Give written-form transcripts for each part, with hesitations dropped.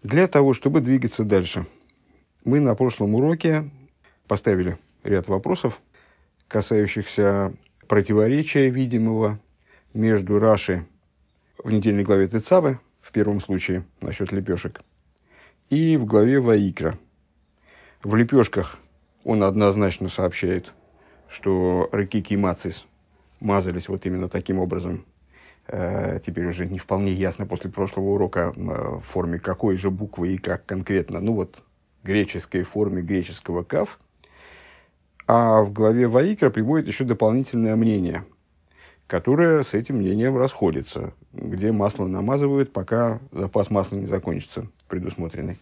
Для того, чтобы двигаться дальше, мы на прошлом уроке поставили ряд вопросов, касающихся противоречия видимого между Раши в недельной главе Тецавы, в первом случае насчет лепешек, и в главе Ваикра. В лепешках он однозначно сообщает, что рыкики мацис мазались вот именно таким образом. Теперь уже не вполне ясно после прошлого урока в форме какой же буквы и как конкретно. Ну вот, греческой форме греческого кав. А в главе Ваикра приводит еще дополнительное мнение, которое с этим мнением расходится, где масло намазывают, пока запас масла не закончится, предусмотренный.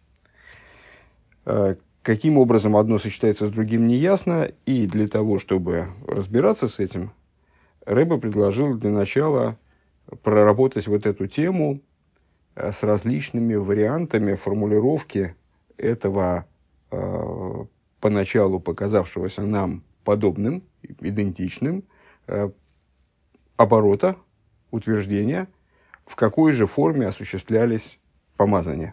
Каким образом одно сочетается с другим, не ясно. И для того, чтобы разбираться с этим, Ребе предложил для начала проработать вот эту тему с различными вариантами формулировки этого поначалу показавшегося нам подобным, идентичным, оборота, утверждения, в какой же форме осуществлялись помазания.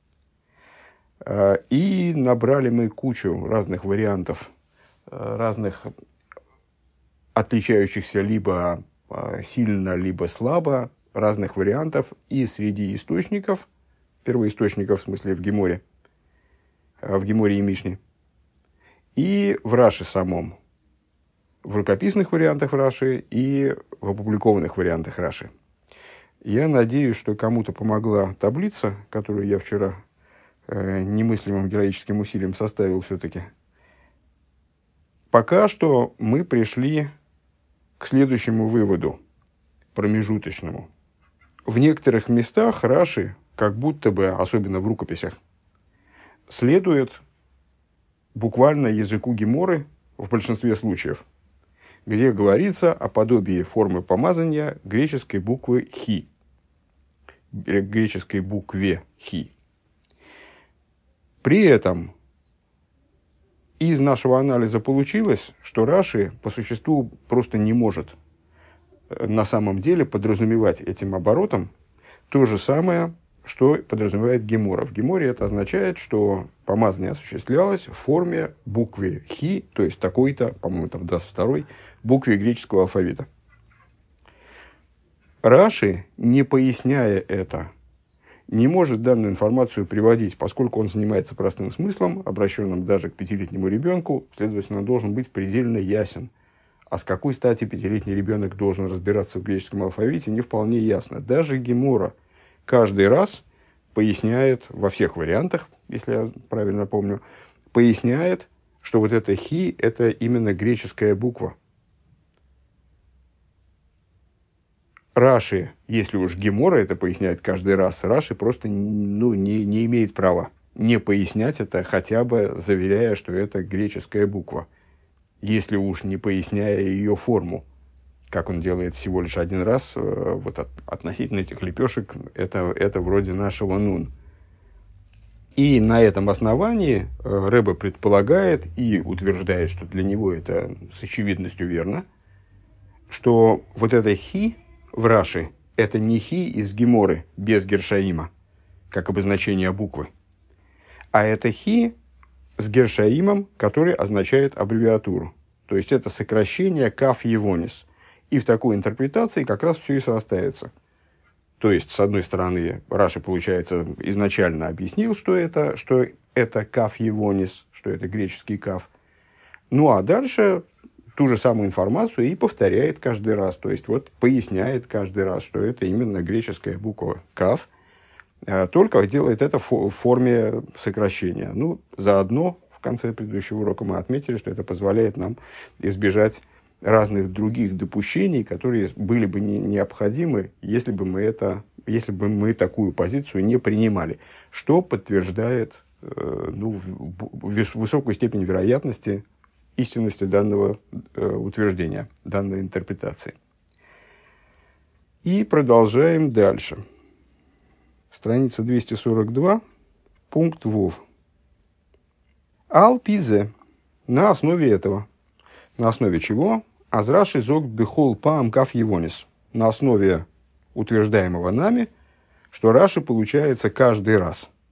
И набрали мы кучу разных вариантов, разных отличающихся либо сильно, либо слабо, разных вариантов и среди источников, первоисточников, в смысле в Геморе и Мишне, и в Раши самом, в рукописных вариантах Раши и в опубликованных вариантах Раши. Я надеюсь, что кому-то помогла таблица, которую я вчера немыслимым героическим усилием составил все-таки. Пока что мы пришли к следующему выводу, промежуточному. В некоторых местах Раши, как будто бы, особенно в рукописях, следует буквально языку Геморы в большинстве случаев, где говорится о подобии формы помазания греческой буквы «хи», греческой букве «хи». При этом из нашего анализа получилось, что Раши по существу просто не может на самом деле подразумевать этим оборотом то же самое, что подразумевает Гемора. В Геморе это означает, что помазание осуществлялось в форме буквы «хи», то есть такой-то, по-моему, там 22-й, букве греческого алфавита. Раши, не поясняя это, не может данную информацию приводить, поскольку он занимается простым смыслом, обращенным даже к 5-летнему ребенку, следовательно, он должен быть предельно ясен. А с какой стати 5-летний ребенок должен разбираться в греческом алфавите, не вполне ясно. Даже Гемора каждый раз поясняет, во всех вариантах, если я правильно помню, поясняет, что вот это «хи» – это именно греческая буква. Раши, если уж Гемора это поясняет каждый раз, Раши просто не имеет права не пояснять это, хотя бы заверяя, что это греческая буква, если уж не поясняя ее форму, как он делает всего лишь один раз, вот относительно этих лепешек, это вроде нашего нун. И на этом основании Ребе предполагает и утверждает, что для него это с очевидностью верно, что вот это «хи» в Раши – это не «хи» из Геморы без гершаима, как обозначение буквы, а это «хи» с гершаимом, который означает аббревиатуру. То есть это сокращение «каф евонис». И в такой интерпретации как раз все и срастается. То есть, с одной стороны, Раши, получается, изначально объяснил, что это «каф евонис», что это греческий «каф». Ну а дальше ту же самую информацию и повторяет каждый раз. То есть, вот поясняет каждый раз, что это именно греческая буква «каф», только делает это в форме сокращения. Ну, заодно в конце предыдущего урока мы отметили, что это позволяет нам избежать разных других допущений, которые были бы необходимы, если бы мы такую позицию не принимали, что подтверждает высокую степень вероятности истинности данного утверждения, данной интерпретации. И продолжаем дальше. Страница 242, пункт Вов. Ал-пизе. На основе этого. На основе чего? Азраши зог бихол паам каф евонис. На основе утверждаемого нами, что Раши получается каждый раз.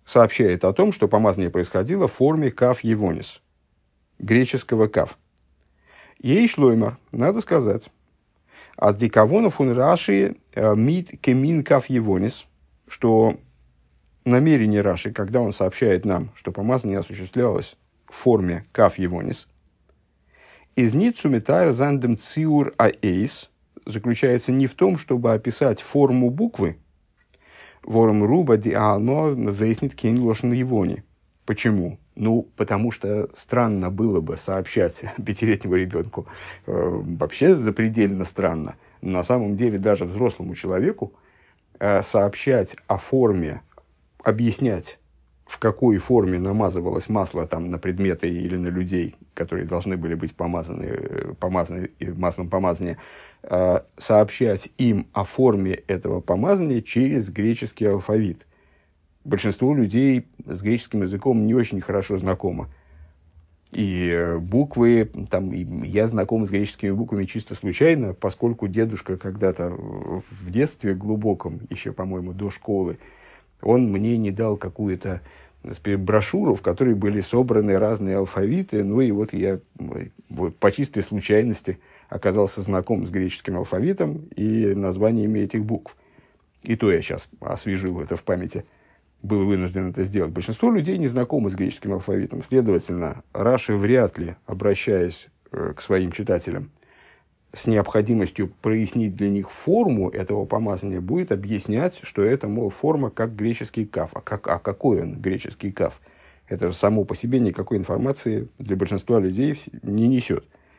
сообщает о том, что помазание происходило в форме каф евонис, греческого каф. Ей шлоймар, надо сказать, аз дикавона фун Раши мид кемин каф евонис, что намерение Раши, когда он сообщает нам, что помазание осуществлялось в форме каф евонис, из ницу метайр зандем циур аэйс, заключается не в том, чтобы описать форму буквы, вором руба ди алмо вейснит кейн лошен евони. Почему? Ну, потому что странно было бы сообщать пятилетнему ребенку, вообще запредельно странно, но на самом деле даже взрослому человеку сообщать о форме, объяснять, в какой форме намазывалось масло там, на предметы или на людей, которые должны были быть помазаны маслом помазания, сообщать им о форме этого помазания через греческий алфавит. Большинство людей с греческим языком не очень хорошо знакомо. И буквы, там, я знаком с греческими буквами чисто случайно, поскольку дедушка когда-то в детстве глубоком, еще, по-моему, до школы, он мне не дал какую-то брошюру, в которой были собраны разные алфавиты, ну и вот я по чистой случайности оказался знаком с греческим алфавитом и названиями этих букв. И то я сейчас освежил это в памяти. Был вынужден это сделать. Большинство людей не знакомы с греческим алфавитом. Следовательно, Раши вряд ли, обращаясь к своим читателям с необходимостью прояснить для них форму этого помазания, будет объяснять, что это, мол, форма как греческий каф. А какой он греческий каф? Это же само по себе никакой информации для большинства людей не несет.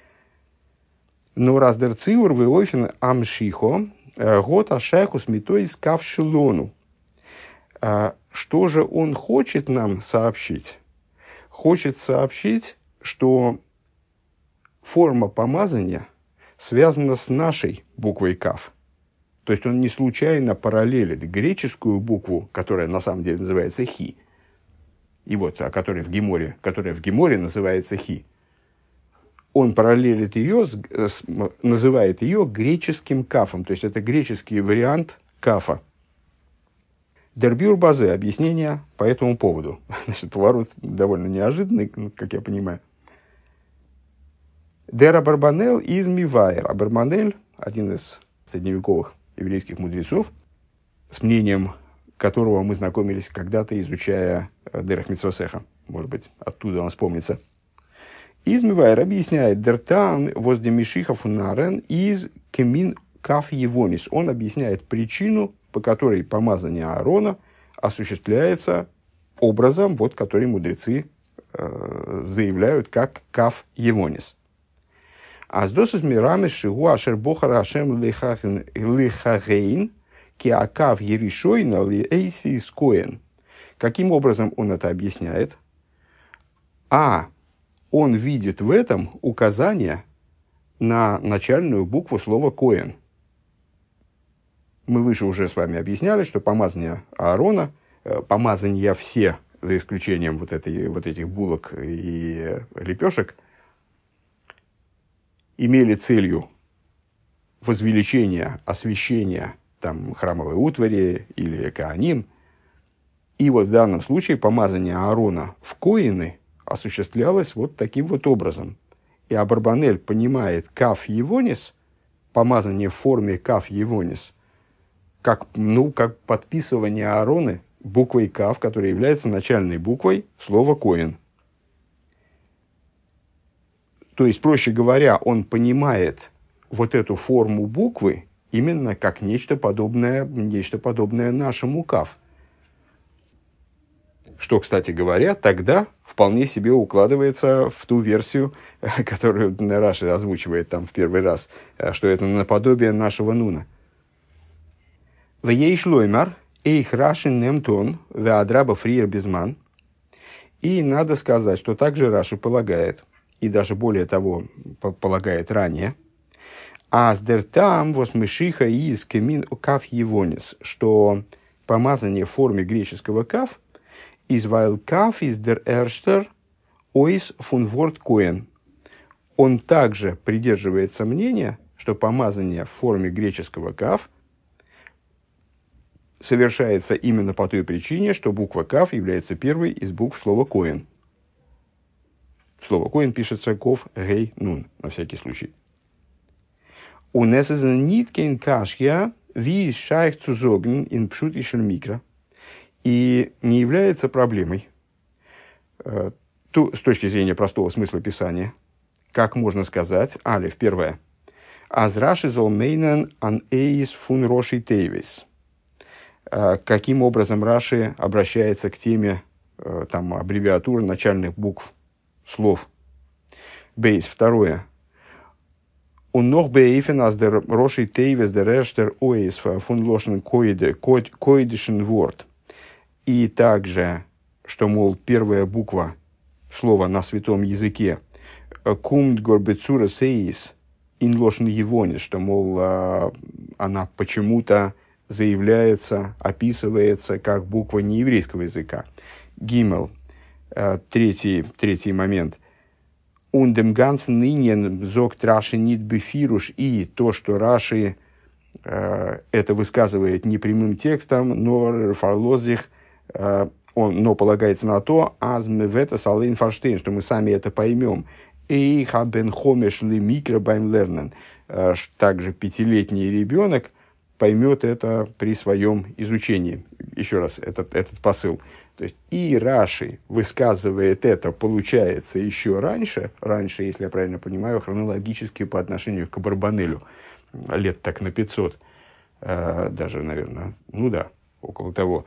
Но раздер циур веофен амшихо год ашайху смитой каф шилону. Что же он хочет нам сообщить? Хочет сообщить, что форма помазания связана с нашей буквой каф. То есть он не случайно параллелит греческую букву, которая на самом деле называется хи, и вот, которая в Геморе называется хи. Он параллелит ее, называет ее греческим кафом. То есть это греческий вариант кафа. Дербюр базе, объяснение по этому поводу. Значит, поворот довольно неожиданный, как я понимаю. Дер Абарбанель из Мивайр. Абарбанель, один из средневековых еврейских мудрецов, с мнением которого мы знакомились когда-то, изучая Дерах Мицвосеха. Может быть, оттуда он вспомнится. Из Мивайр объясняет Дертан возле Мишиха фунарен из Кемин каф евонис. Он объясняет причину, по которой помазание Аарона осуществляется образом, вот, который мудрецы заявляют как каф евонис. Аздосус мирами шигу ашер бохар ашем лихагейн киакав еришойна ли эйси скоен. Каким образом он это объясняет? Он видит в этом указание на начальную букву слова коэн. Мы выше уже с вами объясняли, что помазание Аарона, помазания все, за исключением вот этих булок и лепешек, имели целью возвеличения, освящения там, храмовой утвари или кааним. И вот в данном случае помазание Аарона в коины осуществлялось вот таким вот образом. И Абарбанель понимает каф евонис, помазание в форме каф евонис, как подписывание Аарона буквой каф, которая является начальной буквой слова коэн. То есть, проще говоря, он понимает вот эту форму буквы именно как нечто подобное нашему каф. Что, кстати говоря, тогда вполне себе укладывается в ту версию, которую Раши озвучивает там в первый раз, что это наподобие нашего нуна. В ей шлоймар, эйх Раши немтон, веадраба фриер безман. И надо сказать, что также Раши полагает, и даже более того, полагает ранее, аздертам восмешиха из кемин каф евонис, что помазание в форме греческого каф из вайл каф из дер эрштер ойс фун ворт коэн. Он также придерживается мнения, что помазание в форме греческого каф совершается именно по той причине, что буква «кав» является первой из букв слова «коэн». Слово «коэн» пишется «ков, гей, нун», на всякий случай. «У нас ist nicht kein Kashya, wie scheich zu sagen in pschutischer Mikra». И не является проблемой, с точки зрения простого смысла писания, как можно сказать, алиф, первое, «Аз раши зол мейнен ан эйс фун роши тейвис». Каким образом Раши обращается к теме там, аббревиатуры начальных букв слов. Бейс, второе. «Und noch beeifen, als der Roshi Tevis der Erster Ois von Loschen koidischen Wort». И также, что, мол, первая буква слова на святом языке «Кумт горбецура сеис ин Лошен Евонис», что, мол, она почему-то заявляется, описывается как буква нееврейского языка. Гимел, третий момент. «Und dem ganzen Linien sagt Раши нит бефируш», и то, что Раши это высказывает не прямым текстом, но фарлозих, но полагается на то, аз мы в это салейн фарштейн, что мы сами это поймем. И хабен хомеш ли микро байм лернен. Также 5-летний ребенок поймет это при своем изучении. Еще раз, этот посыл. То есть и Раши высказывает это, получается, еще раньше, если я правильно понимаю, хронологически по отношению к Абарбанелю, лет так на 500, даже, наверное, около того.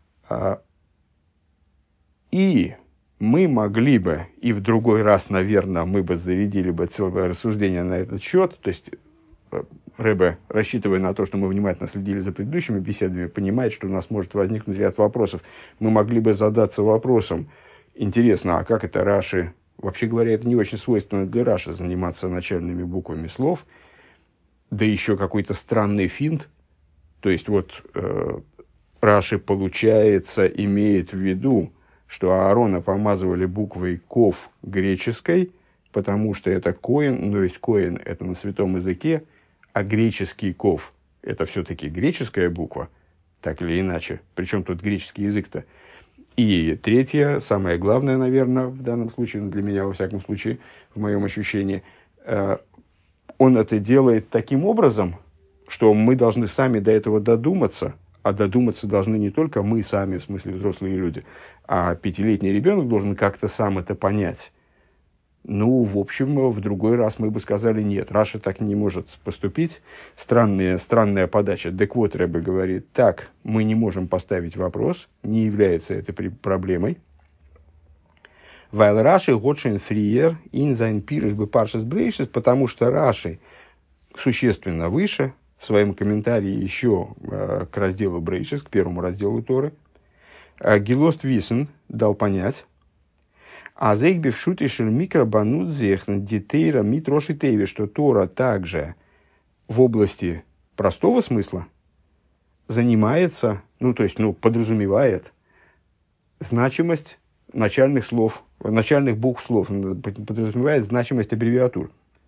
И мы могли бы, и в другой раз, наверное, мы бы зарядили бы целое рассуждение на этот счет, то есть Ребе, рассчитывая на то, что мы внимательно следили за предыдущими беседами, понимает, что у нас может возникнуть ряд вопросов. Мы могли бы задаться вопросом, интересно, а как это Раши, вообще говоря, это не очень свойственно для Раши заниматься начальными буквами слов, да еще какой-то странный финт, то есть Раши, получается, имеет в виду, что Аарона помазывали буквой «ков» греческой, потому что это коэн, то есть коэн – это на святом языке, а греческий «ков» – это все-таки греческая буква, так или иначе. Причем тут греческий язык-то. И третье, самое главное, наверное, в данном случае, для меня, во всяком случае, в моем ощущении, он это делает таким образом, что мы должны сами до этого додуматься, а додуматься должны не только мы сами, в смысле взрослые люди, а 5-летний ребенок должен как-то сам это понять. В общем, в другой раз мы бы сказали, нет, Раша так не может поступить. Странная подача. Так вот, Ребе говорит, так, мы не можем поставить вопрос, не является это проблемой. Weil Раши готшен фриер ин зайн пирыш бы паршас брейшис, потому что Раши существенно выше, в своем комментарии еще к разделу Брейшис, к первому разделу Торы, Гилост Висен дал понять, а зейгбив шутишель микробанут зехн детейра митроши тейви, что Тора также в области простого смысла занимается, подразумевает значимость начальных букв слов, подразумевает значимость аббревиатур.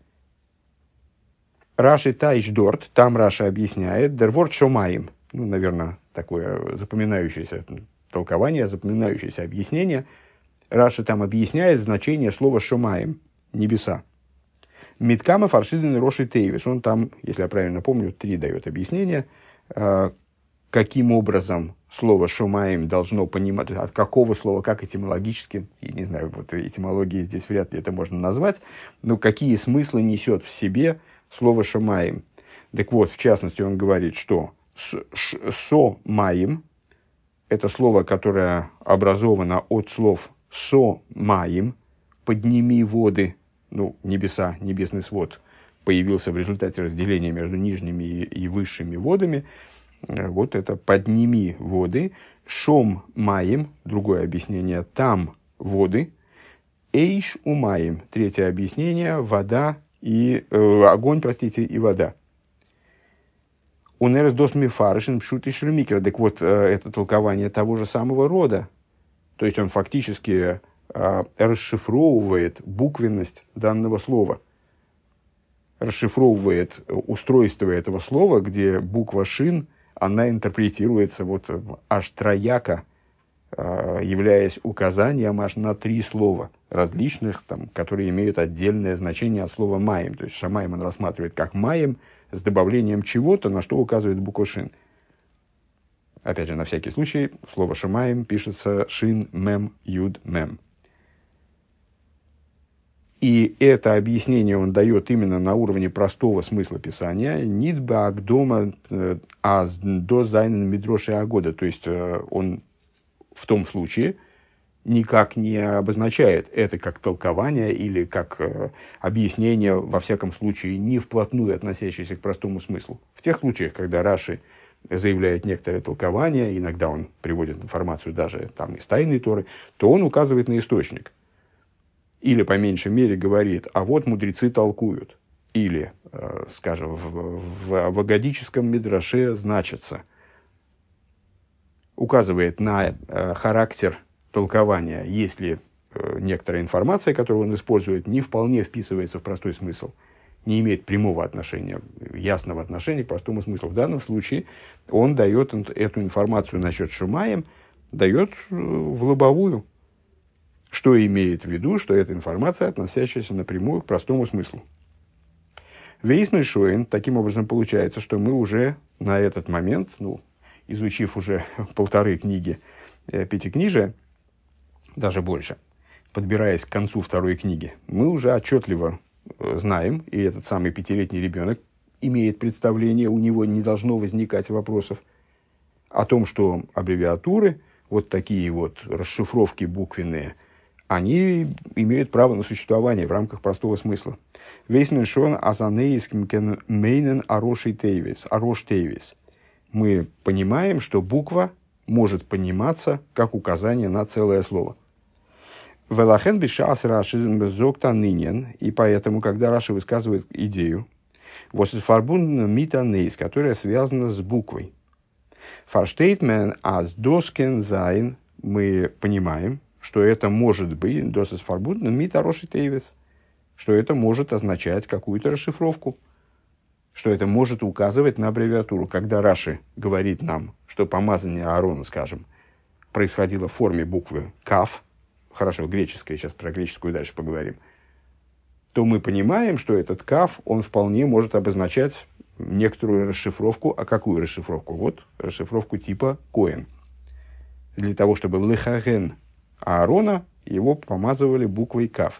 Раши Тайч Дорт, там Раша объясняет, дерворд шомаим, наверное, такое запоминающееся толкование, запоминающееся объяснение. Раша там объясняет значение слова шомаим, небеса. Миткама фаршиден роши тейвиш, он там, если я правильно помню, 3 дает объяснения, каким образом слово шомаим должно понимать, от какого слова, как этимологически, я не знаю, этимологии здесь вряд ли это можно назвать, но какие смыслы несет в себе слово «шомаим». Так вот, в частности, он говорит, что «со-маим» – это слово, которое образовано от слов «со-маим», «подними воды», небеса, небесный свод, появился в результате разделения между нижними и высшими водами. Вот это «подними воды», «шом-маим», другое объяснение, «там воды», «эйш-умаим», третье объяснение, «вода», огонь, и вода. Унерс дос мифаршин пшут и шермикер. Так вот, это толкование того же самого рода. То есть он фактически расшифровывает буквенность данного слова. Расшифровывает устройство этого слова, где буква шин, она интерпретируется вот аж трояко, являясь указанием аж на 3 слова различных, там, которые имеют отдельное значение от слова «маем». То есть «шамаем» он рассматривает как «маем» с добавлением чего-то, на что указывает буква «шин». Опять же, на всякий случай, слово «шамаем» пишется «шин, мем, юд, мем». И это объяснение он дает именно на уровне простого смысла Писания. «Нит баагдома аз до зайнен мидроши агода». То есть, он в том случае никак не обозначает это как толкование или как объяснение, во всяком случае, не вплотную относящееся к простому смыслу. В тех случаях, когда Раши заявляет некоторое толкование, иногда он приводит информацию даже там, из тайной Торы, то он указывает на источник. Или, по меньшей мере, говорит, а вот мудрецы толкуют. Или, скажем, в агадическом мидраше значится. Указывает на характер толкования, если некоторая информация, которую он использует, не вполне вписывается в простой смысл, не имеет прямого отношения, ясного отношения к простому смыслу. В данном случае он дает эту информацию насчет Шумаем, дает в лобовую, что имеет в виду, что эта информация, относящаяся напрямую к простому смыслу. Вейсный Шоин, таким образом получается, что мы уже на этот момент, изучив уже 1,5 книги Пятикнижия, даже больше, подбираясь к концу 2 книги, мы уже отчетливо знаем, и этот самый 5-летний ребенок имеет представление, у него не должно возникать вопросов о том, что аббревиатуры, вот такие вот расшифровки буквенные, они имеют право на существование в рамках простого смысла. Весь меньшон азанеиским кен мейнен ароши тейвис, арош тейвис. Мы понимаем, что буква может пониматься как указание на целое слово. Велахен бишас раши зокта нынен, и поэтому, когда Раши высказывает идею, восфарбун митанейс, которая связана с буквой. Фарштейтмен аз доскен зайн, мы понимаем, что это может быть досфарбун митароши тейвис, что это может означать какую-то расшифровку, что это может указывать на аббревиатуру. Когда Раши говорит нам, что помазание Аарона, скажем, происходило в форме буквы «кав», хорошо, греческая, сейчас про греческую дальше поговорим, то мы понимаем, что этот «кав», он вполне может обозначать некоторую расшифровку. А какую расшифровку? Вот расшифровку типа «коэн». Для того, чтобы лехаген Аарона, его помазывали буквой «кав».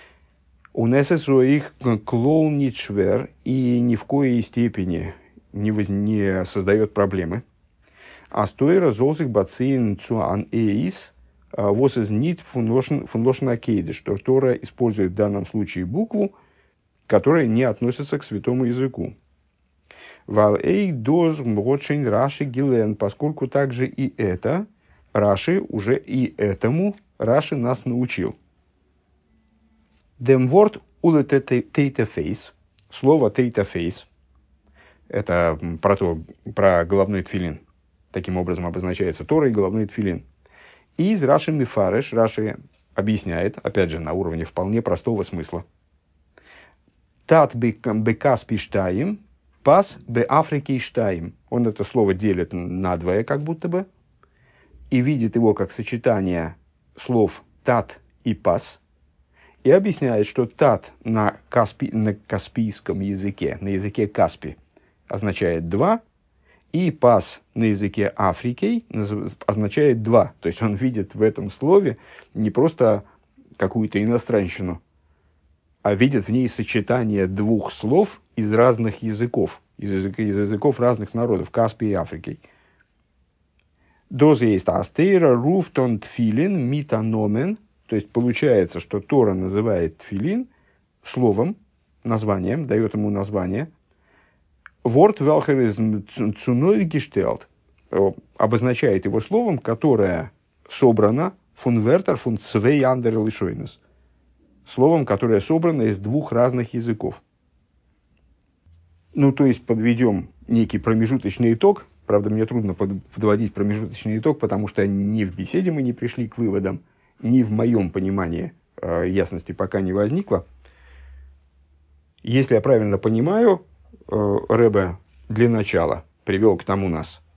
Унесесу их клоу ничвер, и ни в коей степени не создает проблемы. А стоира золзих бацин цуан эйс вос из нит фунлошен акейды, что Тора использует в данном случае букву, которая не относится к святому языку. Вал эй доз мготшейн Раши гилен, поскольку также и это Раши, уже и этому Раши нас научил. Демворд улете тейтафейс, слово тейтафейс, это про головной тфилин. Таким образом обозначается Тора и головной тфилин. И из Раши Мифареш, Раши объясняет, опять же, на уровне вполне простого смысла. Тат бекаспи штаим, пас бе Африки штаим. Он это слово делит надвое, как будто бы, и видит его как сочетание слов тат и пас, и объясняет, что тат на каспийском языке, на языке Каспи, означает 2, и пас на языке Африки означает 2. То есть он видит в этом слове не просто какую-то иностранщину, а видит в ней сочетание 2 слов из разных языков, из языков разных народов, Каспи и Африки. Доза есть астейра, руфтон тфилин, митаномен. То есть получается, что Тора называет тфилин словом, названием, дает ему название. Ворт велхеризм цуной гештелт обозначает его словом, которое собрано фун вертер фун цвей андер лишойнес. Словом, которое собрано из 2 разных языков. То есть подведем некий промежуточный итог. Правда, мне трудно подводить промежуточный итог, потому что ни в беседе мы не пришли к выводам, ни в моем понимании ясности пока не возникло. Если я правильно понимаю, Ребе для начала привел к тому нас,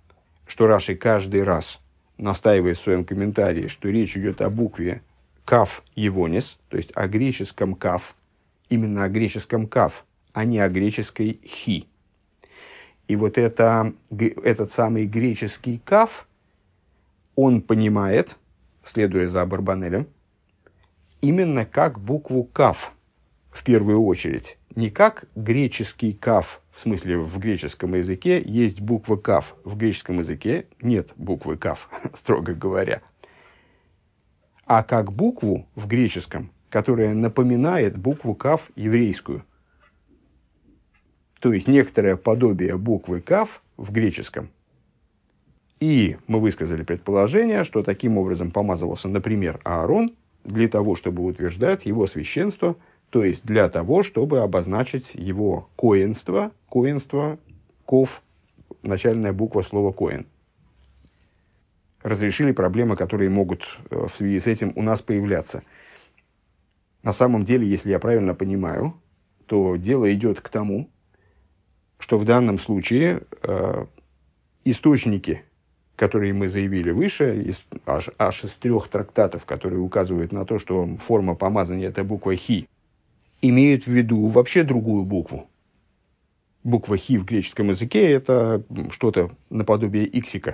что Раши каждый раз настаивает в своем комментарии, что речь идет о букве каф евонис, то есть о греческом каф, именно о греческом каф, а не о греческой хи. И вот этот самый греческий каф, он понимает, следуя за Абарбанелем, именно как букву каф в первую очередь. Не как греческий каф, в смысле в греческом языке есть буква каф. В греческом языке нет буквы каф, строго говоря. А как букву в греческом, которая напоминает букву каф еврейскую. То есть некоторое подобие буквы каф в греческом. И мы высказали предположение, что таким образом помазывался, например, Аарон, для того, чтобы утверждать его священство, то есть для того, чтобы обозначить его коэнство, ков, начальная буква слова коэн. Разрешили проблемы, которые могут в связи с этим у нас появляться. На самом деле, если я правильно понимаю, то дело идет к тому, что в данном случае источники, которые мы заявили выше, аж из 3 трактатов, которые указывают на то, что форма помазания – это буква «хи», имеют в виду вообще другую букву. Буква «хи» в греческом языке – это что-то наподобие иксика.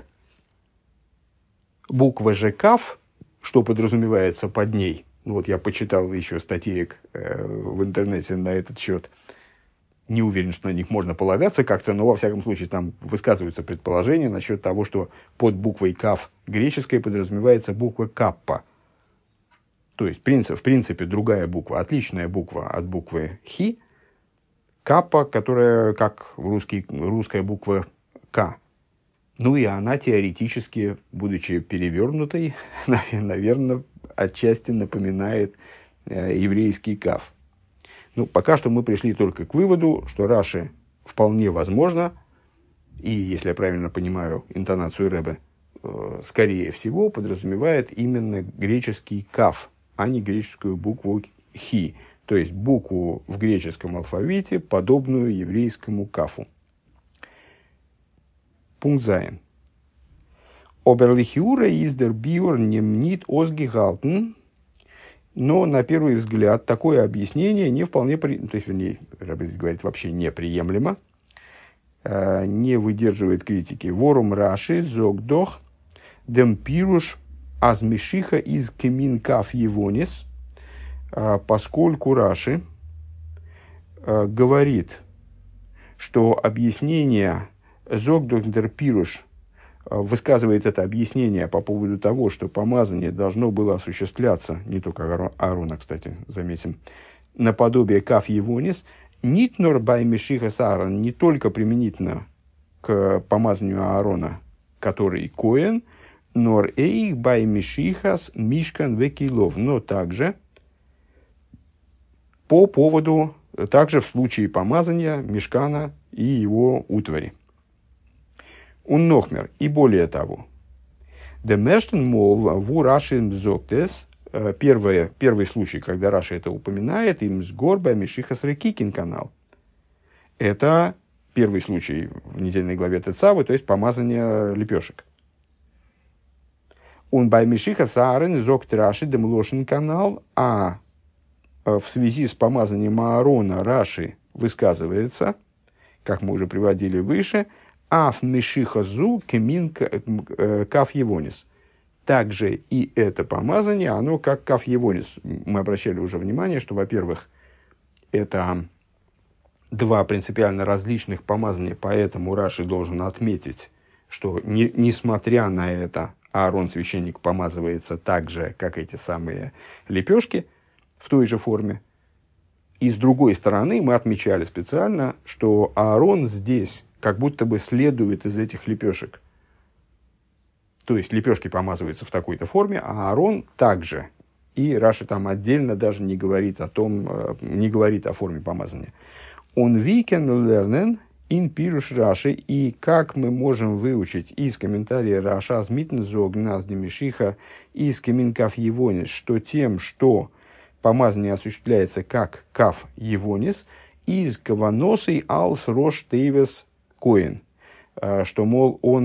Буква же «каф», что подразумевается под ней, вот я почитал еще статеек в интернете на этот счет, не уверен, что на них можно полагаться как-то, но во всяком случае там высказываются предположения насчет того, что под буквой «каф» греческой подразумевается буква «каппа». То есть, в принципе, другая буква, отличная буква от буквы «хи», «каппа», которая как русская буква «к». Ну и она теоретически, будучи перевернутой, наверное, отчасти напоминает еврейский «каф». Ну, пока что мы пришли только к выводу, что Раши вполне возможно, и, если я правильно понимаю интонацию Ребе, скорее всего, подразумевает именно греческий «каф», а не греческую букву «хи», то есть букву в греческом алфавите, подобную еврейскому «кафу». Пункт Зайн. Оберлихиура из дер биор немнит озгигалтен. Но, на первый взгляд, такое объяснение не вполне, то есть, вернее, Рабби говорит, вообще неприемлемо, не выдерживает критики. Ворум Раши, зогдох, демпируш, азмишиха из кеминкаф евонис, поскольку Раши говорит, что объяснение зогдох демпируш высказывает это объяснение по поводу того, что помазание должно было осуществляться, не только Аарона, кстати, заметим, наподобие каф евонис, нитнор бай мишиха саарон, не только применительно к помазанию Аарона, который коэн, нор эйх бай мишихас мишкан векилов, но также также в случае помазания мишкана и его утвари. Уннохмер. И более того. Демерштен мол ву Раши мзоктес. Первый случай, когда Раши это упоминает, им с горба Мишихас Рекикин канал. Это первый случай в недельной главе Тецавы, то есть помазание лепешек. Он бай Мишихас Аарон зокт Раши демлошин канал, а в связи с помазанием Аарона Раши высказывается, как мы уже приводили выше, Аф мишихазу кемин каф евонис. Также и это помазание, оно как каф евонис. Мы обращали уже внимание, что, во-первых, это 2 принципиально различных помазания, поэтому Раши должен отметить, что несмотря на это, Аарон, священник, помазывается так же, как эти самые лепешки, в той же форме. И с другой стороны, мы отмечали специально, что Аарон здесь как будто бы следует из этих лепешек. То есть лепешки помазываются в такой-то форме, а Аарон также. И Раши там отдельно даже не говорит о форме помазания. Он викен лернен ин пируш Раши, и как мы можем выучить из комментария Раша змитн зог нас демишиха из кеминкаф евонис, что тем, что помазание осуществляется как каф евонис, из каваносой алс рош тейвес коэн, что, мол, он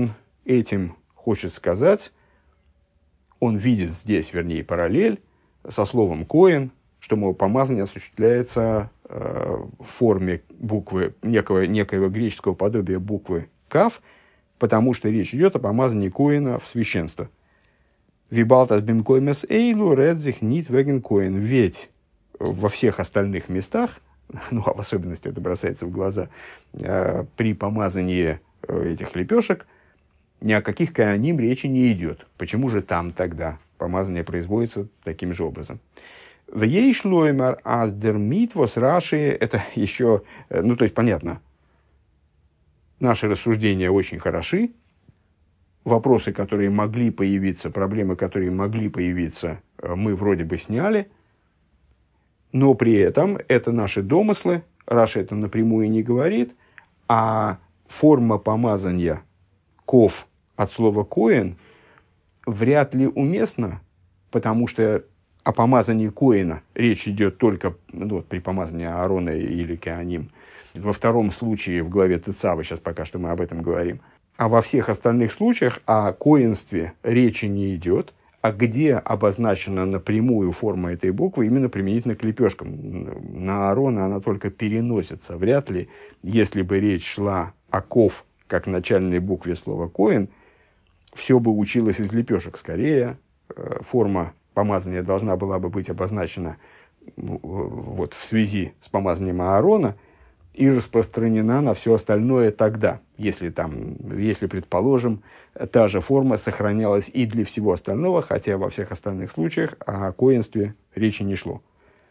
этим хочет сказать, он видит здесь, вернее, параллель со словом «коэн», что, мол, помазание осуществляется в форме буквы, некоего греческого подобия буквы «кав», потому что речь идет о помазании коэна в священство. «Вибалтас бимкоймес эйлу редзих нит веген коэн». Ведь во всех остальных местах, ну, а в особенности это бросается в глаза, при помазании этих лепешек, ни о каких коаним речи не идет. Почему же там тогда помазание производится таким же образом? В ей шлоймар аздермит вос раши, это еще, ну, то есть, понятно, наши рассуждения очень хороши, вопросы, которые могли появиться, проблемы, которые могли появиться, мы вроде бы сняли, но при этом это наши домыслы, Раши это напрямую не говорит, а форма помазания ков от слова коэн вряд ли уместна, потому что о помазании коэна речь идет только при помазании Аарона или Коаним. Во втором случае в главе Тецавы, сейчас пока что мы об этом говорим. А во всех остальных случаях о коэнстве речи не идет, а где обозначена напрямую форма этой буквы, именно применительно к лепешкам. На Аарона она только переносится. Вряд ли, если бы речь шла о ков, как начальной букве слова коэн, все бы училось из лепешек. Скорее, форма помазания должна была бы быть обозначена вот, в связи с помазанием Аарона и распространена на все остальное тогда, если, предположим, та же форма сохранялась и для всего остального, хотя во всех остальных случаях о коэнстве речи не шло.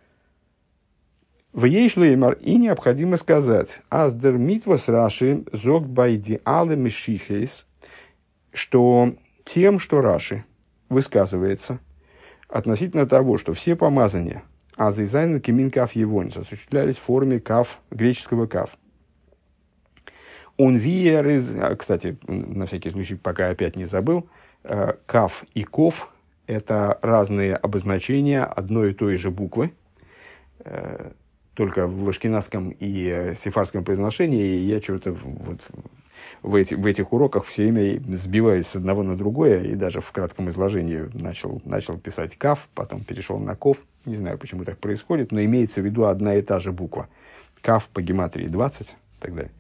В ей шлеймар и необходимо сказать, аздер митвос раши зогт байди але мишихейс, что тем, что Раши высказывается относительно того, что все помазания азизайн кемин каф евонис осуществлялись в форме каф, греческого каф. Он виер из... Кстати, на всякий случай, пока опять не забыл, каф и ков – это разные обозначения одной и той же буквы, только в ашкеназском и сефардском произношении я что-то вот в этих уроках все время сбиваюсь с одного на другое, и даже в кратком изложении начал писать каф, потом перешел на ков. Не знаю, почему так происходит, но имеется в виду одна и та же буква. Каф по гематрии 20 и так далее.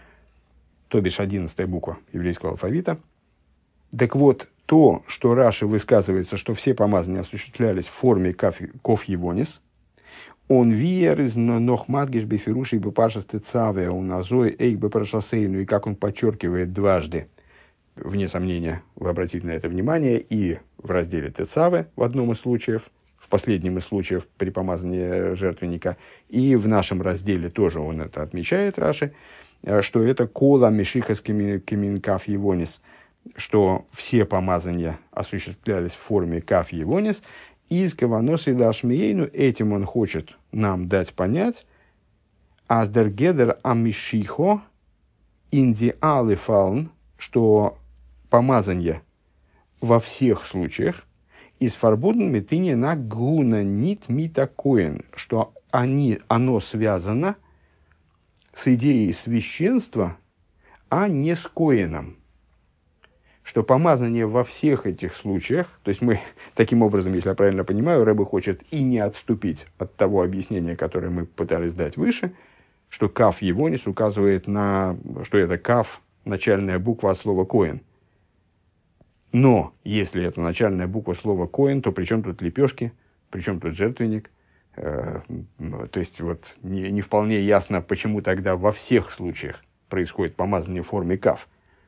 То бишь 11-я буква еврейского алфавита. Так вот, то, что Раши высказывается, что все помазания осуществлялись в форме ков евонис, он виер из нохмадгиш бефируши бепаршас тецаве он азой эйк бепаршасейну, и как он подчеркивает дважды, вне сомнения, вы обратите на это внимание, и в разделе тецаве в одном из случаев, в последнем из случаев при помазании жертвенника, и в нашем разделе тоже он это отмечает, Раши, что это кола мишихас кемин каф евонис, что все помазания осуществлялись в форме каф евонис, из каваносы дашмиейну, этим он хочет нам дать понять, аздергедер амишихо инди алифалн, что помазание во всех случаях из фарбуден метине на гуна нит митакоин, что оно связано с идеей священства, а не с коином. Что помазание во всех этих случаях, то есть мы, таким образом, если я правильно понимаю, Рэбе хочет и не отступить от того объяснения, которое мы пытались дать выше, что каф евонис указывает на, что это каф, начальная буква от слова коэн. Но если это начальная буква слова коэн, то при чем тут лепешки, при чем тут жертвенник? То есть вот не вполне ясно, почему тогда во всех случаях происходит помазание в форме каф.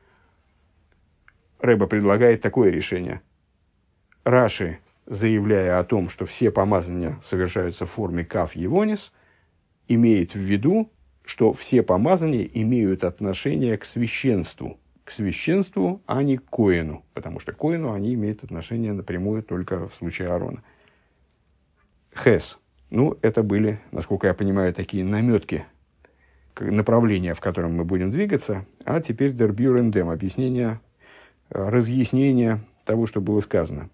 Рэбе предлагает такое решение. Раши, заявляя о том, что все помазания совершаются в форме каф евонис, имеет в виду, что все помазания имеют отношение к священству, а не к коэну, потому что к коэну они имеют отношение напрямую только в случае Аарона. Хес. Ну, это были, насколько я понимаю, такие наметки, направления, в котором мы будем двигаться. А теперь дербюрендем, объяснение, разъяснение того, что было сказано.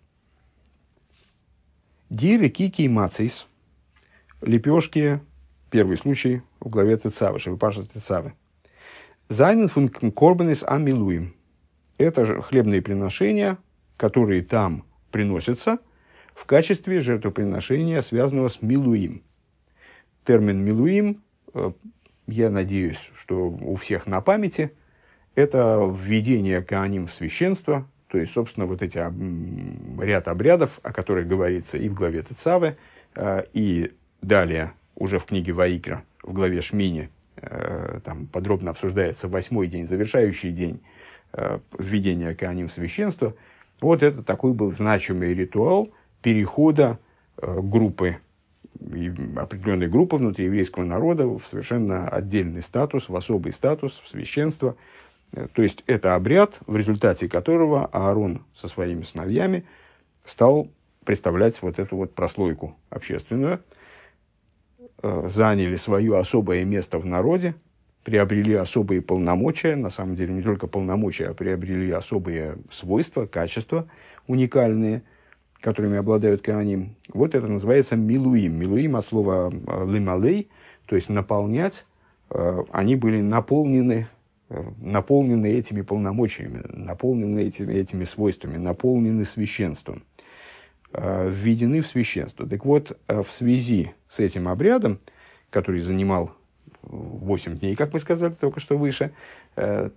Диры кики и мацис, лепешки, первый случай в главе Тецавы, Шевипаша Тецавы. Зайнен фун корбанис амилуем. это же хлебные приношения, которые там приносятся в качестве жертвоприношения, связанного с милуим. Термин милуим, я надеюсь, что у всех на памяти, это введение коаним в священство, то есть, собственно, вот эти ряд обрядов, о которых говорится и в главе Тецаве, и далее уже в книге Ваикра, в главе Шмини, там подробно обсуждается 8-й день, завершающий день введения коаним в священство. Вот это такой был значимый ритуал перехода группы, определенной группы внутри еврейского народа в совершенно отдельный статус, в особый статус, в священство. То есть это обряд, в результате которого Аарон со своими сыновьями стал представлять вот эту вот прослойку общественную, заняли свое особое место в народе, приобрели особые полномочия, на самом деле не только полномочия, а приобрели особые свойства, качества уникальные, которыми обладают коаним. Вот это называется милуим. Милуим от слова лималей, то есть наполнять. Они были наполнены этими полномочиями, наполнены этими свойствами, наполнены священством, введены в священство. Так вот, в связи с этим обрядом, который занимал 8 дней, как мы сказали только что выше, то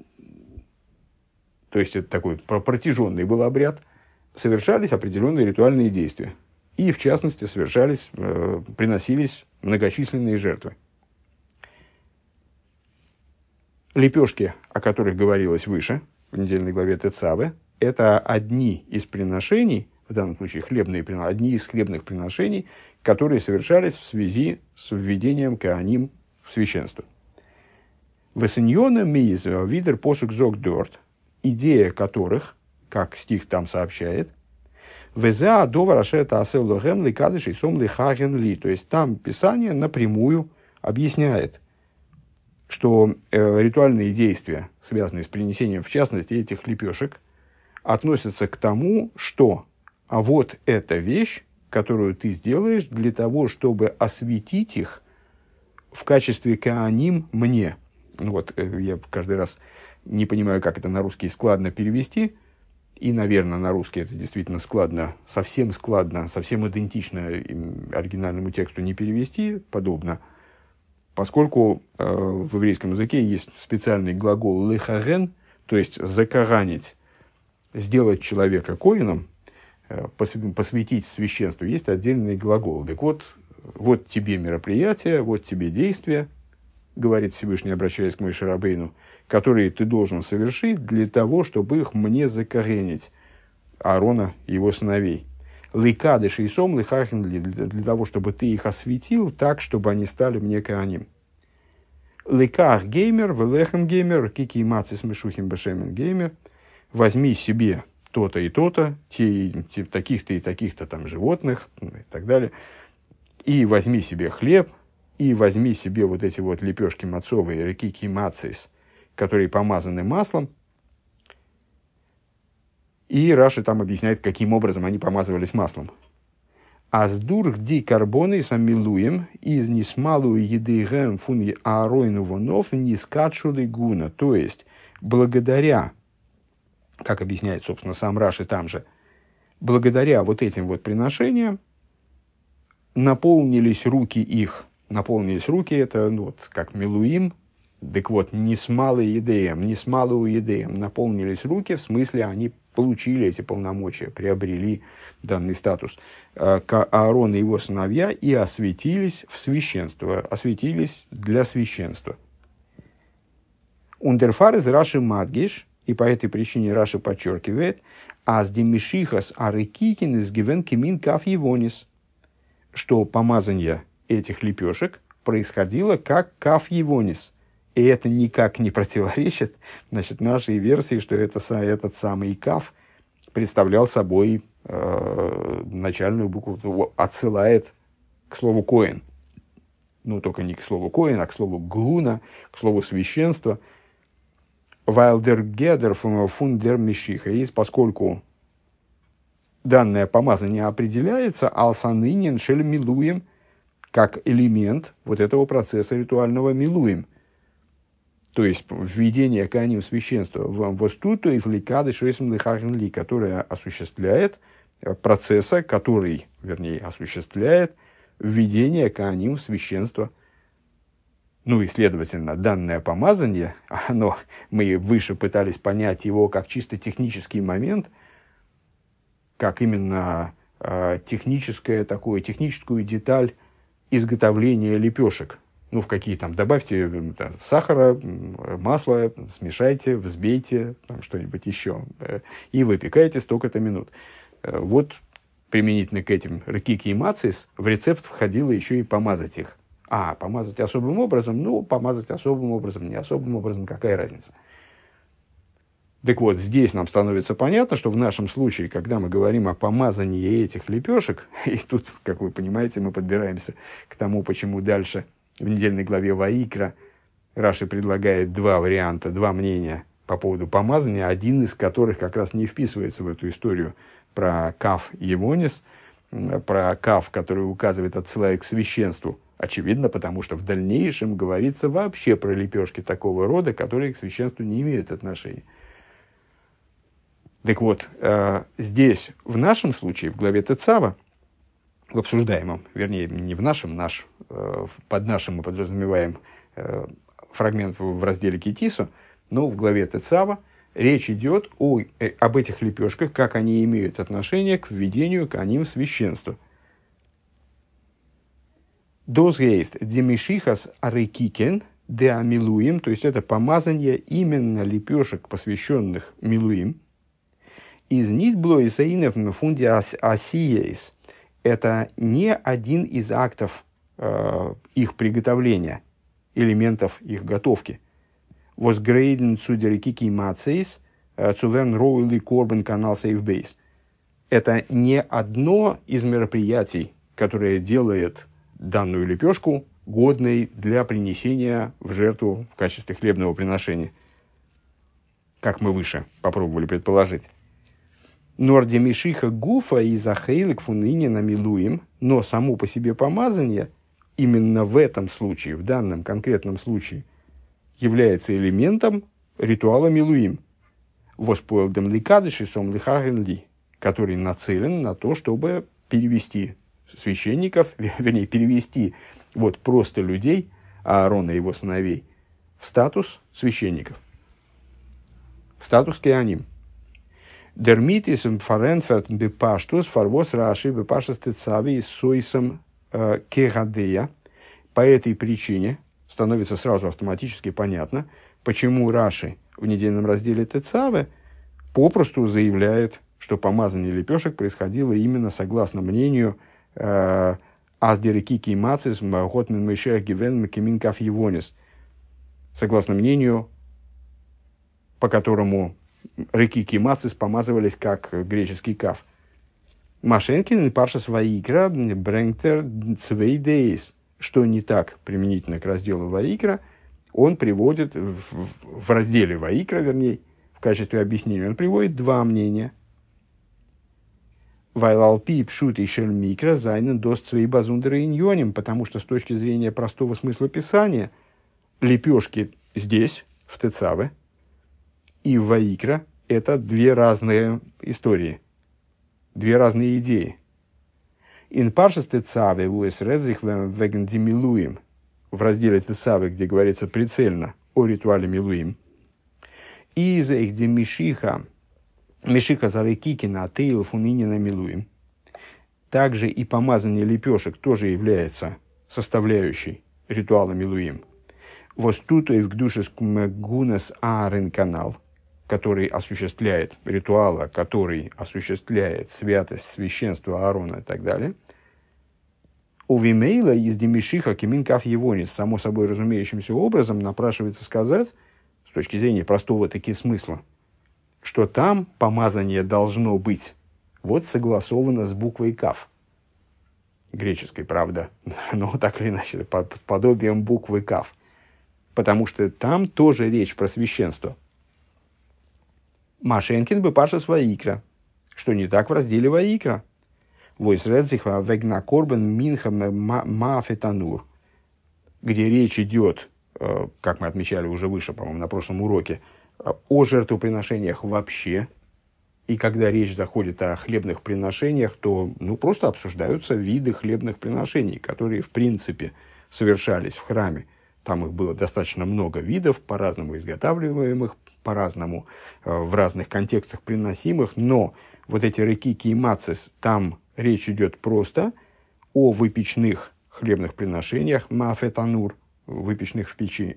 есть это такой протяженный был обряд, совершались определенные ритуальные действия. И, в частности, приносились многочисленные жертвы. Лепешки, о которых говорилось выше, в недельной главе Тецаве, это одни из приношений, в данном случае одни из хлебных приношений, которые совершались в связи с введением коаним в священство. Весеньона миз видер посук зог дорт, идея которых, как стих там сообщает, «Веза довар ашета асел лохем ли кадыш и сом ли хаген ли». То есть там Писание напрямую объясняет, что ритуальные действия, связанные с принесением, в частности, этих лепешек, относятся к тому, что а вот эта вещь, которую ты сделаешь для того, чтобы осветить их в качестве коаним мне. Вот, я каждый раз не понимаю, как это на русский складно перевести, и, наверное, на русский это действительно складно, совсем идентично оригинальному тексту не перевести, подобно, поскольку в еврейском языке есть специальный глагол «лехарен», то есть «закаранить», сделать человека коэном, посвятить священству, есть отдельный глагол. Так вот тебе мероприятие, вот тебе действия, говорит Всевышний, обращаясь к Моше Рабейну, которые ты должен совершить для того, чтобы их мне закоренить, Аарона и его сыновей. Ликадыш и сом лихахин, для того, чтобы ты их осветил так, чтобы они стали мне коаним. Ликах геймер, велехем геймер, кики мацис мешухим бешемен геймер. Возьми себе то-то и то-то, таких-то и таких-то там животных и так далее. И возьми себе хлеб, и возьми себе вот эти вот лепешки мацовые, рекики мацис, которые помазаны маслом. И Раши там объясняет, каким образом они помазывались маслом. Аздур ди карбоны самилуем из нисмалу едыгэм фун ааройну вонов нискачули гуна. То есть, благодаря, как объясняет, собственно, сам Раши там же, благодаря вот этим вот приношениям наполнились руки их. Наполнились руки, это вот как милуим. Так вот, нисмалу едеем, наполнились руки, в смысле, они получили эти полномочия, приобрели данный статус. Аарон и его сыновья и осветились в священство, осветились для священства. Ундерфар из Раши Мадгиш, и по этой причине Раши подчеркивает, аз демишихас арекикин из гивен кимин каф евонис, что помазание этих лепешек происходило как каф евонис. И это никак не противоречит, значит, нашей версии, что этот самый каф представлял собой начальную букву, отсылает к слову коэн. Ну, только не к слову коэн, а к слову гуна, к слову священства. Вайлдер гедер фундер мишиха. И поскольку данное помазание определяется алсанынин шель милуем, как элемент вот этого процесса ритуального милуем. то есть введение коаним в священство, востуту и фликады шойсом лихахенли, которое осуществляет процесса, который, вернее, осуществляет введение коаним в священство. Ну и, следовательно, данное помазание, мы выше пытались понять его как чисто технический момент, как именно техническую деталь изготовления лепешек. Ну, в какие там, добавьте сахара, масла, смешайте, взбейте, там что-нибудь еще, и выпекайте столько-то минут. Вот, применительно к этим ракики и мацис, в рецепт входило еще и помазать их. Помазать особым образом, помазать особым образом, не особым образом, какая разница. Так вот, здесь нам становится понятно, что в нашем случае, когда мы говорим о помазании этих лепешек, и тут, как вы понимаете, мы подбираемся к тому, почему дальше в недельной главе Ваикра Раши предлагает два варианта, два мнения по поводу помазания, один из которых как раз не вписывается в эту историю про каф Евонис, про каф, который указывает, отсылает к священству. Очевидно, потому что в дальнейшем говорится вообще про лепешки такого рода, которые к священству не имеют отношения. Так вот, здесь, в нашем случае, в главе Тецава, в обсуждаемом, вернее, не в нашем, под нашим мы подразумеваем фрагмент в разделе Китису, но в главе Тецава речь идет об этих лепешках, как они имеют отношение к введению коаним в священство. Дос гейст демишихас арекикен де амилуим, то есть это помазание именно лепешек, посвященных милуим. Из нитбло и саинов на фунде асиейс. Это не один из актов их приготовления, элементов их готовки. Возгрейден цудерикики мацейс, цуверн роули корбен канал сейфбейс. Это не одно из мероприятий, которое делает данную лепешку годной для принесения в жертву в качестве хлебного приношения, как мы выше попробовали предположить. Нордемишиха гуфа и захейлик фуныне намилуем, но само по себе помазание именно в этом случае, в данном конкретном случае, является элементом ритуала милуим, воспоэлдем ликадыши сом лихагенли, который нацелен на то, чтобы перевести священников, вернее, перевести просто людей, Аарона и его сыновей, в статус священников, в статус кеаним. Дермитис фаренферт бепаштус фарвос раши бепаштус тецави сойсом кегадея. По этой причине становится сразу автоматически понятно, почему Раши в недельном разделе Тецавы попросту заявляет, что помазание лепешек происходило именно согласно мнению Аздерикики Мацис Готмен Мешех Гивен Макимин Каф Евонис, согласно мнению, по которому Рекики и Мацис помазывались как греческий каф. Машенкин и Паршас Ваикра Брэнктер Цвейдейс, что не так применительно к разделу Ваикра, он приводит в разделе Ваикра, вернее, в качестве объяснения, он приводит два мнения. Вайлалпи пшут и шельмикра зайнен дост свои базундеры иньоним, потому что с точки зрения простого смысла писания лепешки здесь, в Тецаве, и в Ваикра это две разные истории, две разные идеи. In Паршас Тецаве вуэс редзих веген демилуим, в разделе Тецаве, где говорится прицельно о ритуале милуим, и из их демишиха Мишиха зарекикина атейл фунинина милуим. Также и помазание лепешек тоже является составляющей ритуала милуим. Востуто и в душе гунас аарен канал, который осуществляет ритуала, который осуществляет святость, священство Аарона и так далее. У Вимейла из Демишиха Киминкав Евонис, само собой разумеющимся образом, напрашивается сказать, с точки зрения простого таки смысла, что там помазание должно быть согласовано с буквой Кав. Греческой, правда, но так или иначе, под подобием буквы Кав. Потому что там тоже речь про священство. Машенкин бы Паршас Ваикра, что не так в разделе Ваикра. Войсредзиха вегна корбен минха мафетанур, где речь идет как мы отмечали уже выше, по-моему, на прошлом уроке, о жертвоприношениях вообще. И когда речь заходит о хлебных приношениях, то просто обсуждаются виды хлебных приношений, которые, в принципе, совершались в храме. Там их было достаточно много видов, по-разному изготавливаемых, по-разному, в разных контекстах приносимых. Но вот эти рекики и мацис, там речь идет просто о выпечных хлебных приношениях, мафетанур, выпечных в печи,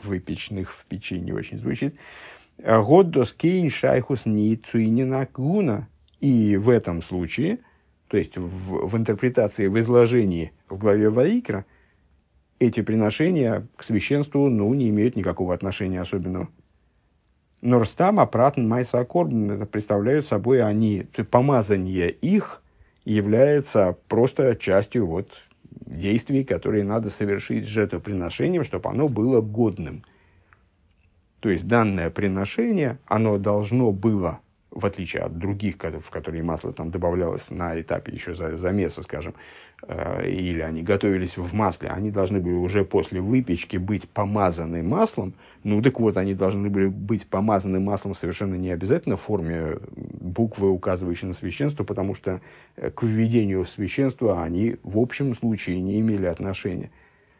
не очень звучит, годдос кейн шайхус ни цуинина гуна. И в этом случае, то есть в интерпретации, в изложении в главе Ваикра, эти приношения к священству не имеют никакого отношения особенного. Норстама, пратн, майса, корбн, это представляют собой они, то есть помазание их является просто частью действий, которые надо совершить с жертвоприношением, чтобы оно было годным. То есть данное приношение, оно должно было, в отличие от других, в которые масло там добавлялось на этапе еще замеса, скажем, или они готовились в масле, они должны были уже после выпечки быть помазаны маслом. Так вот, они должны были быть помазаны маслом совершенно не обязательно в форме буквы, указывающей на священство, потому что к введению в священство они в общем случае не имели отношения.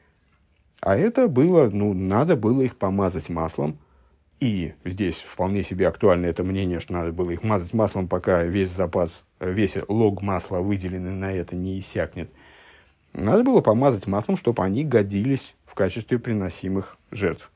А это было, надо было их помазать маслом. И здесь вполне себе актуально это мнение, что надо было их мазать маслом, пока весь лог масла, выделенный на это, не иссякнет. Надо было помазать маслом, чтобы они годились в качестве приносимых жертв.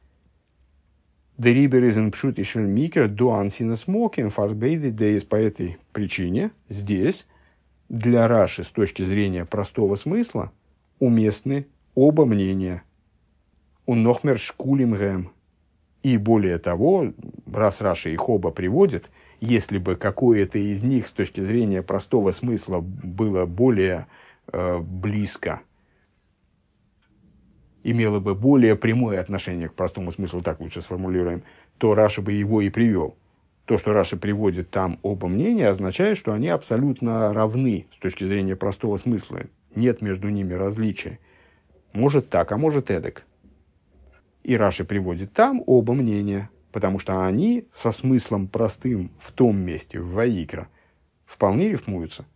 Дериберизен пшут и шельмикер до ансина смокин фарбейды дейс. По этой причине здесь для Раши с точки зрения простого смысла уместны оба мнения. У нохмер шкулим гэм. И более того, раз Раши их оба приводит, если бы какое-то из них с точки зрения простого смысла было более близко, имело бы более прямое отношение к простому смыслу, так лучше сформулируем, то Раши бы его и привел. То, что Раши приводит там оба мнения, означает, что они абсолютно равны с точки зрения простого смысла. Нет между ними различия. Может так, а может эдак. И Раши приводит там оба мнения, потому что они со смыслом простым в том месте, в Ваикра, вполне рифмуются.